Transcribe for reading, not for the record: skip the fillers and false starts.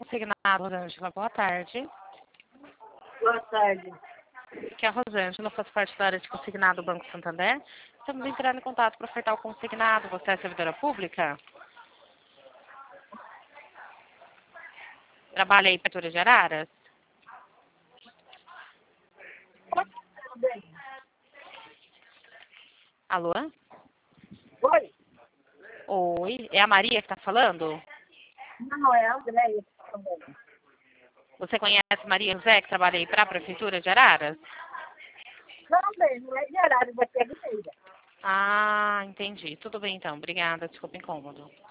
consignado, Rosângela. Boa tarde. Boa tarde. Aqui é a Rosângela, faço parte da área de consignado do Banco Santander. Estamos entrando em contato para ofertar o consignado. Você é servidora pública? Trabalha aí em Prefeitura de Araras? Alô? Oi? Oi, é a Maria que está falando? Não, é a Andréia também. Você conhece Maria José, que trabalha aí para a Prefeitura de Araras? Também, não é de horário, vai ter de meia. Ah, entendi. Tudo bem então. Obrigada. Desculpa o incômodo.